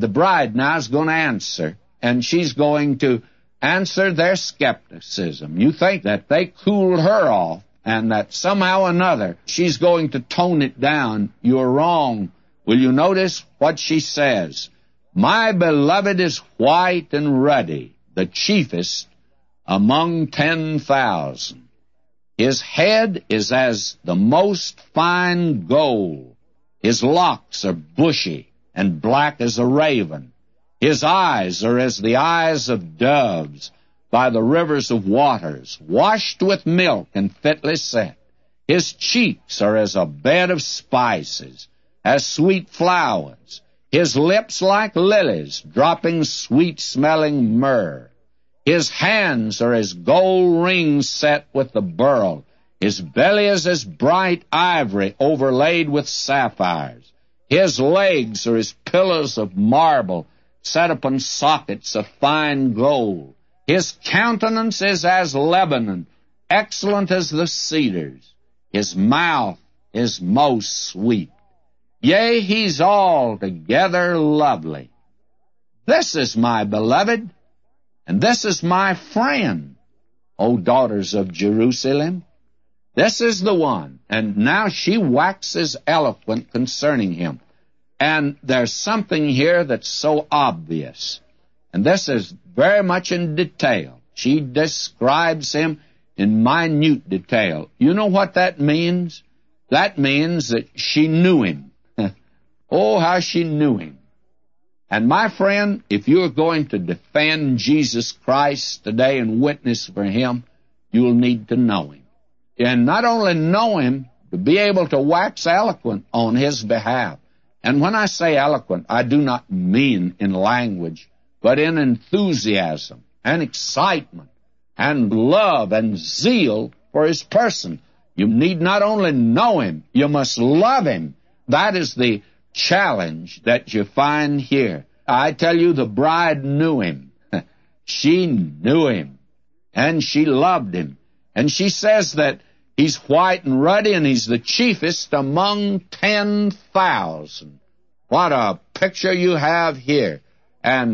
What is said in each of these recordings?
The bride now is going to answer, and she's going to answer their skepticism. You think that they cooled her off and that somehow or another she's going to tone it down. You're wrong. Will you notice what she says? My beloved is white and ruddy, the chiefest among 10,000. His head is as the most fine gold. His locks are bushy and black as a raven. His eyes are as the eyes of doves by the rivers of waters, washed with milk and fitly set. His cheeks are as a bed of spices, as sweet flowers. His lips like lilies, dropping sweet-smelling myrrh. His hands are as gold rings set with the beryl. His belly is as bright ivory overlaid with sapphires. His legs are as pillars of marble set upon sockets of fine gold. His countenance is as Lebanon, excellent as the cedars. His mouth is most sweet. Yea, he's altogether lovely. This is my beloved, and this is my friend, O daughters of Jerusalem. This is the one. And now she waxes eloquent concerning him. And there's something here that's so obvious. And this is very much in detail. She describes him in minute detail. You know what that means? That means that she knew him. Oh, how she knew him. And my friend, if you're going to defend Jesus Christ today and witness for him, you'll need to know him. And not only know him, to be able to wax eloquent on his behalf. And when I say eloquent, I do not mean in language, but in enthusiasm and excitement and love and zeal for his person. You need not only know him, you must love him. That is the challenge that you find here. I tell you, the bride knew him. She knew him, and she loved him. And she says that he's white and ruddy, and he's the chiefest among 10,000. What a picture you have here. And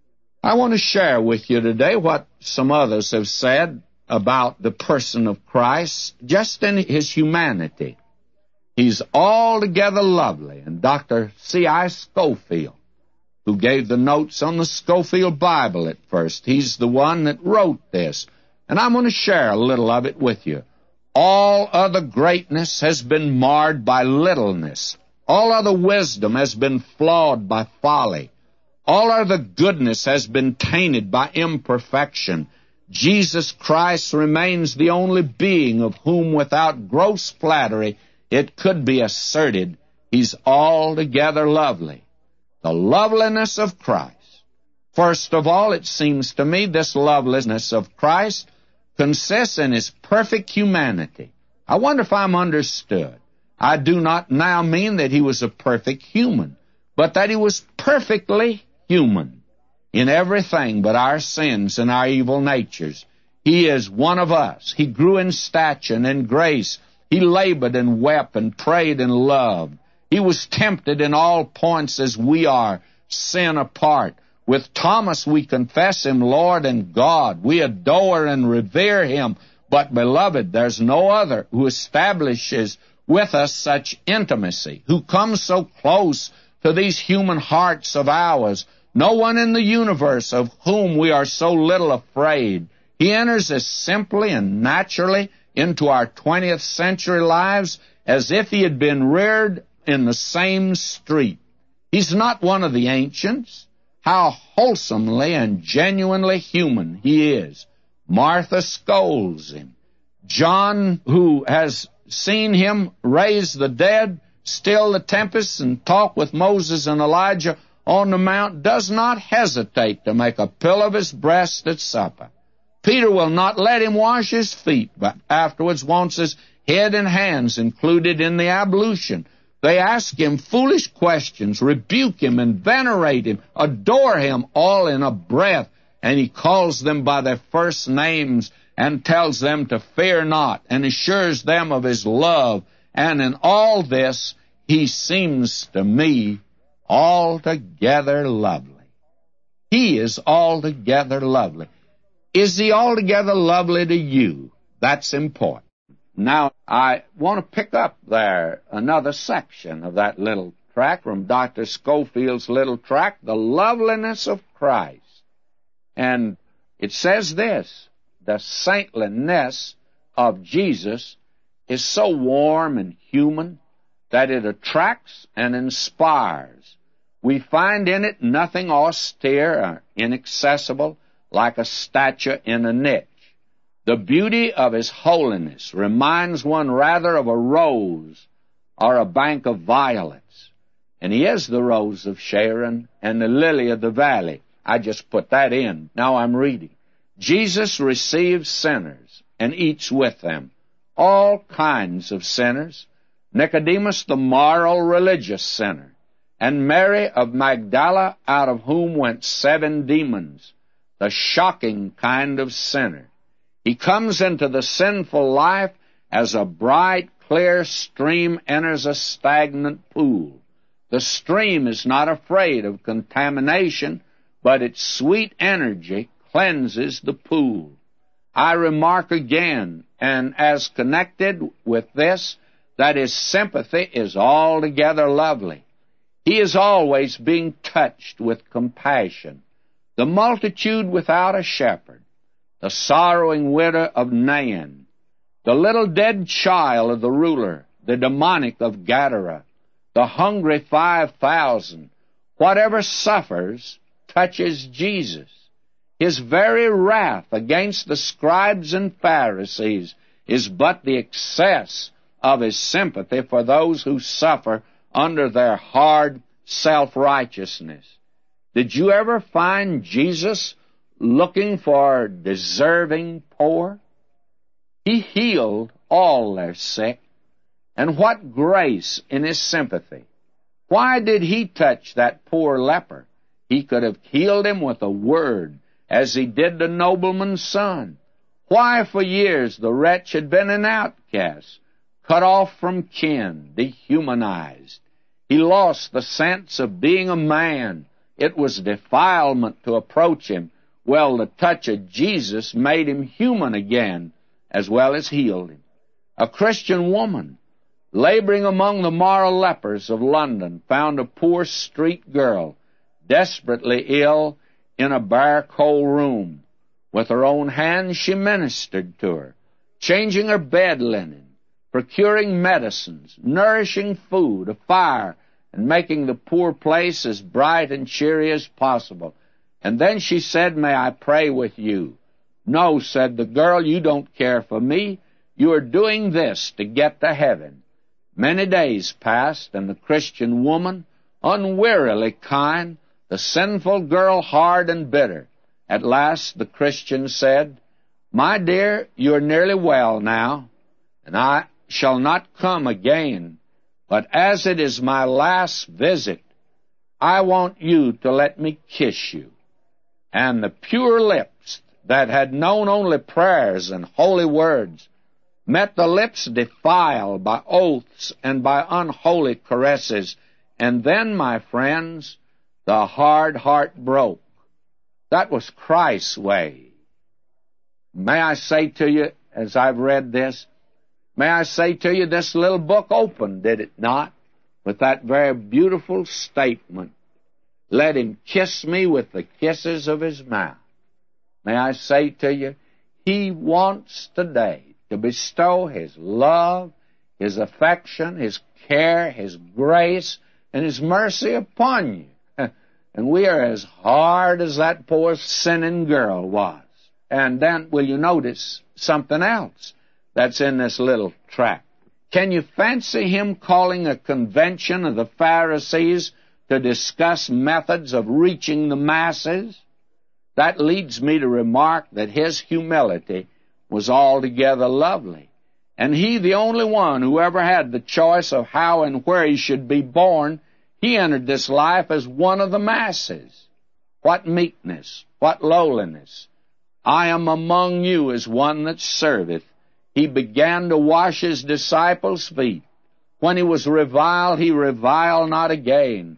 I want to share with you today what some others have said about the person of Christ, just in his humanity. He's altogether lovely. And Dr. C.I. Scofield, who gave the notes on the Scofield Bible at first, he's the one that wrote this. And I'm going to share a little of it with you. All other greatness has been marred by littleness. All other wisdom has been flawed by folly. All other goodness has been tainted by imperfection. Jesus Christ remains the only being of whom, without gross flattery, it could be asserted he's altogether lovely. The loveliness of Christ. First of all, it seems to me this loveliness of Christ consists in his perfect humanity. I wonder if I'm understood. I do not now mean that he was a perfect human, but that he was perfectly human in everything but our sins and our evil natures. He is one of us. He grew in stature and in grace. He labored and wept and prayed and loved. He was tempted in all points as we are, sin apart. With Thomas we confess him Lord and God. We adore and revere him. But, beloved, there's no other who establishes with us such intimacy, who comes so close to these human hearts of ours. No one in the universe of whom we are so little afraid. He enters as simply and naturally into our 20th century lives as if he had been reared in the same street. He's not one of the ancients. How wholesomely and genuinely human he is. Martha scolds him. John, who has seen him raise the dead, still the tempests, and talk with Moses and Elijah on the mount, does not hesitate to make a pillow of his breast at supper. Peter will not let him wash his feet, but afterwards wants his head and hands included in the ablution. They ask him foolish questions, rebuke him and venerate him, adore him, all in a breath, and he calls them by their first names and tells them to fear not, and assures them of his love. And in all this, he seems to me altogether lovely. He is altogether lovely. Is he altogether lovely to you? That's important. Now, I want to pick up there another section of that little tract from Dr. Scofield's little tract, The Loveliness of Christ. And it says this: the saintliness of Jesus is so warm and human that it attracts and inspires. We find in it nothing austere or inaccessible, like a statue in a niche. The beauty of his holiness reminds one rather of a rose or a bank of violets. And he is the rose of Sharon and the lily of the valley. I just put that in. Now I'm reading. Jesus receives sinners and eats with them, all kinds of sinners. Nicodemus, the moral religious sinner, and Mary of Magdala, out of whom went 7 demons, the shocking kind of sinner. He comes into the sinful life as a bright, clear stream enters a stagnant pool. The stream is not afraid of contamination, but its sweet energy cleanses the pool. I remark again, and as connected with this, that his sympathy is altogether lovely. He is always being touched with compassion. The multitude without a shepherd, the sorrowing widow of Nain, the little dead child of the ruler, the demonic of Gadara, the hungry 5,000, whatever suffers touches Jesus. His very wrath against the scribes and Pharisees is but the excess of his sympathy for those who suffer under their hard self-righteousness. Did you ever find Jesus looking for deserving poor? He healed all their sick. And what grace in his sympathy! Why did he touch that poor leper? He could have healed him with a word, as he did the nobleman's son. Why, for years the wretch had been an outcast, cut off from kin, dehumanized. He lost the sense of being a man. It was defilement to approach him. Well, the touch of Jesus made him human again, as well as healed him. A Christian woman, laboring among the moral lepers of London, found a poor street girl, desperately ill, in a bare, cold room. With her own hands she ministered to her, changing her bed linen, procuring medicines, nourishing food, a fire, and making the poor place as bright and cheery as possible. And then she said, "May I pray with you?" "No," said the girl, "you don't care for me. You are doing this to get to heaven." Many days passed, and the Christian woman, unwearily kind, the sinful girl hard and bitter. At last the Christian said, "My dear, you are nearly well now, and I shall not come again. But as it is my last visit, I want you to let me kiss you." And the pure lips that had known only prayers and holy words met the lips defiled by oaths and by unholy caresses. And then, my friends, the hard heart broke. That was Christ's way. May I say to you, as I've read this, may I say to you, this little book opened, did it not, with that very beautiful statement, "Let him kiss me with the kisses of his mouth." May I say to you, he wants today to bestow his love, his affection, his care, his grace, and his mercy upon you. And we are as hard as that poor sinning girl was. And then, will you notice something else that's in this little tract? Can you fancy him calling a convention of the Pharisees to discuss methods of reaching the masses? That leads me to remark that his humility was altogether lovely. And he, the only one who ever had the choice of how and where he should be born, he entered this life as one of the masses. What meekness, what lowliness. "I am among you as one that serveth." He began to wash his disciples' feet. When he was reviled, he reviled not again.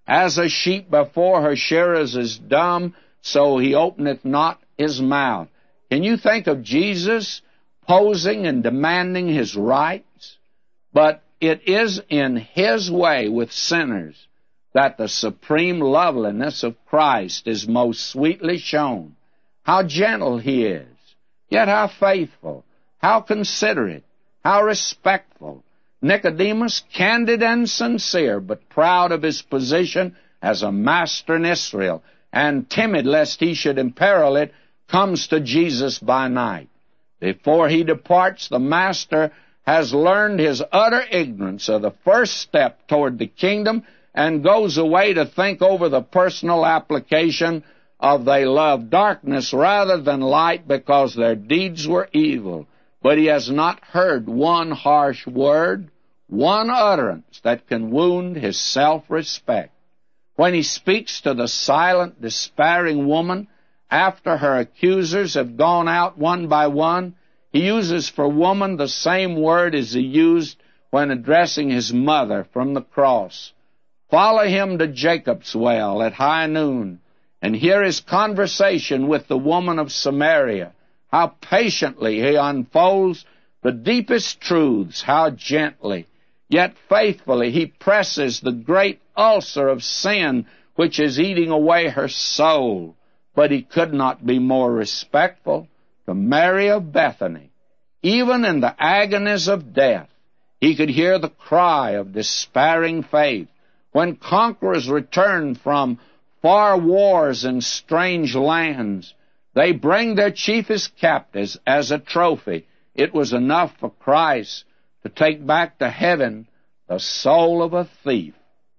As a sheep before her shearers is dumb, so he openeth not his mouth. Can you think of Jesus posing and demanding his rights? But it is in his way with sinners that the supreme loveliness of Christ is most sweetly shown. How gentle he is, yet how faithful, how considerate, how respectful. Nicodemus, candid and sincere, but proud of his position as a master in Israel, and timid lest he should imperil it, comes to Jesus by night. Before he departs, the master has learned his utter ignorance of the first step toward the kingdom and goes away to think over the personal application of they love darkness rather than light because their deeds were evil. But he has not heard one harsh word, one utterance that can wound his self-respect. When he speaks to the silent, despairing woman, after her accusers have gone out one by one, he uses for woman the same word as he used when addressing his mother from the cross. Follow him to Jacob's well at high noon, and hear his conversation with the woman of Samaria. How patiently he unfolds the deepest truths, how gently, yet faithfully he presses the great ulcer of sin which is eating away her soul. But he could not be more respectful to Mary of Bethany. Even in the agonies of death, he could hear the cry of despairing faith. When conquerors returned from far wars in strange lands, they bring their chiefest captives as a trophy. It was enough for Christ to take back to heaven the soul of a thief.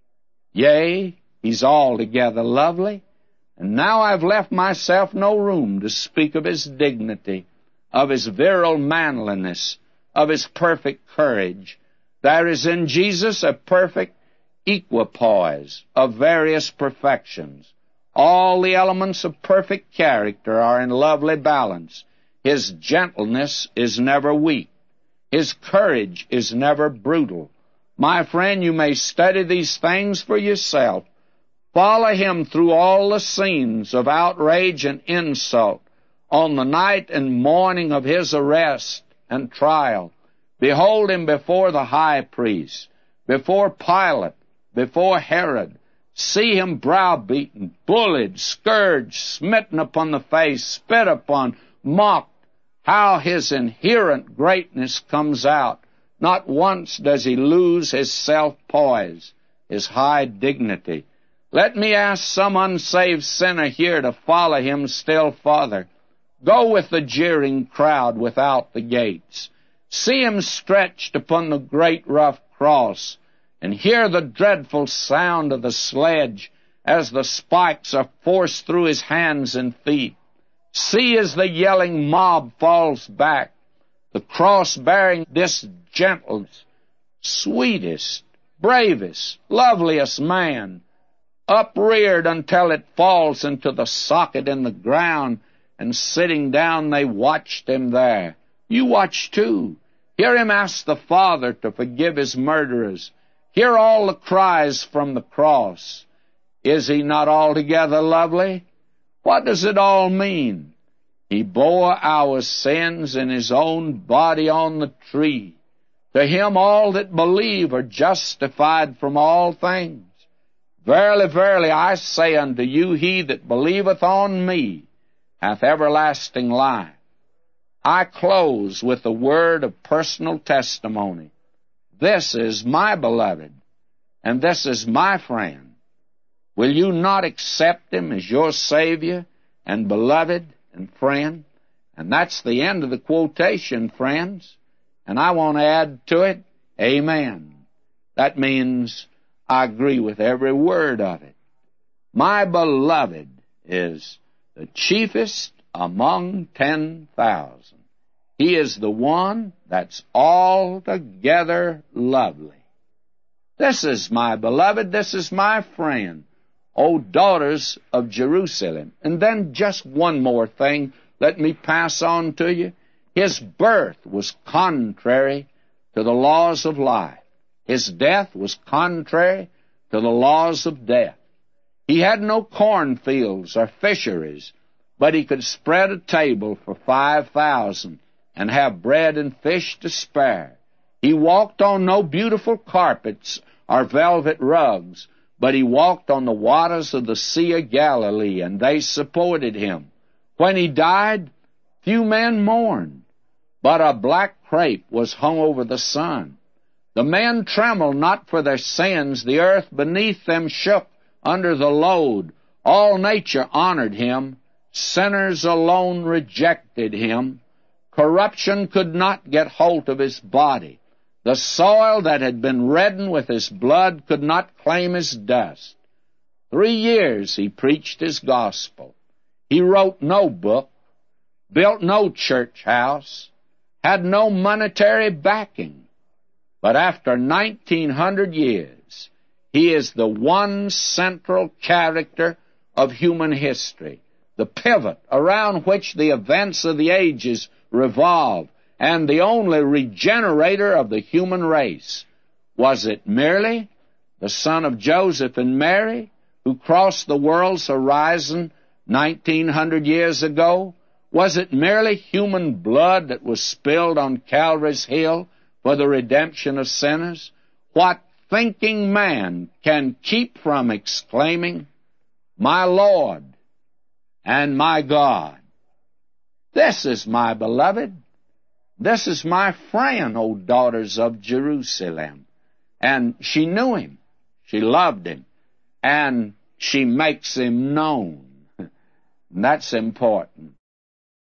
Yea, he's altogether lovely, and now I've left myself no room to speak of his dignity, of his virile manliness, of his perfect courage. There is in Jesus a perfect equipoise of various perfections. All the elements of perfect character are in lovely balance. His gentleness is never weak. His courage is never brutal. My friend, you may study these things for yourself. Follow him through all the scenes of outrage and insult on the night and morning of his arrest and trial. Behold him before the high priest, before Pilate, before Herod. See him browbeaten, bullied, scourged, smitten upon the face, spit upon, mocked. How his inherent greatness comes out. Not once does he lose his self-poise, his high dignity. Let me ask some unsaved sinner here to follow him still farther. Go with the jeering crowd without the gates. See him stretched upon the great rough cross, and hear the dreadful sound of the sledge as the spikes are forced through his hands and feet. See as the yelling mob falls back, the cross-bearing this gentlest, sweetest, bravest, loveliest man, upreared until it falls into the socket in the ground, and sitting down they watched him there. You watch too. Hear him ask the Father to forgive his murderers. Hear all the cries from the cross. Is he not altogether lovely? What does it all mean? He bore our sins in his own body on the tree. To him all that believe are justified from all things. Verily, verily, I say unto you, he that believeth on me hath everlasting life. I close with a word of personal testimony. This is my beloved, and this is my friend. Will you not accept him as your Savior and beloved and friend? And that's the end of the quotation, friends. And I want to add to it, amen. That means I agree with every word of it. My beloved is the chiefest among 10,000. He is the one that's altogether lovely. This is my beloved, this is my friend, O daughters of Jerusalem. And then just one more thing, let me pass on to you. His birth was contrary to the laws of life. His death was contrary to the laws of death. He had no cornfields or fisheries, but he could spread a table for 5,000 and have bread and fish to spare. He walked on no beautiful carpets or velvet rugs, but he walked on the waters of the Sea of Galilee, and they supported him. When he died, few men mourned, but a black crape was hung over the sun. The men trembled not for their sins, the earth beneath them shook under the load. All nature honored him, sinners alone rejected him. Corruption could not get hold of his body. The soil that had been reddened with his blood could not claim his dust. 3 years he preached his gospel. He wrote no book, built no church house, had no monetary backing. But after 1900 years, he is the one central character of human history, the pivot around which the events of the ages revolve, and the only regenerator of the human race. Was it merely the son of Joseph and Mary who crossed the world's horizon 1900 years ago? Was it merely human blood that was spilled on Calvary's hill for the redemption of sinners? What thinking man can keep from exclaiming, "My Lord and my God"? This is my beloved. This is my friend, O daughters of Jerusalem. And she knew him. She loved him. And she makes him known. And that's important.